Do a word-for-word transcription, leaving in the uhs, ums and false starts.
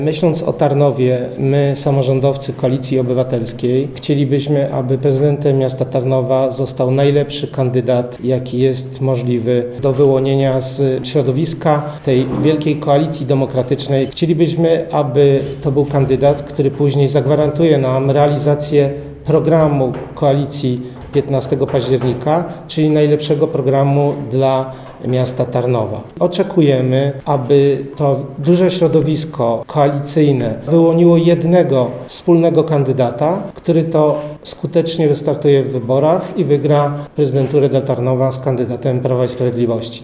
Myśląc o Tarnowie, my, samorządowcy Koalicji Obywatelskiej, chcielibyśmy, aby prezydentem miasta Tarnowa został najlepszy kandydat, jaki jest możliwy do wyłonienia z środowiska tej wielkiej koalicji demokratycznej. Chcielibyśmy, aby to był kandydat, który później zagwarantuje nam realizację programu koalicji piętnastego października, czyli najlepszego programu dla miasta Tarnowa. Oczekujemy, aby to duże środowisko koalicyjne wyłoniło jednego wspólnego kandydata, który to skutecznie wystartuje w wyborach i wygra prezydenturę dla Tarnowa z kandydatem Prawa i Sprawiedliwości.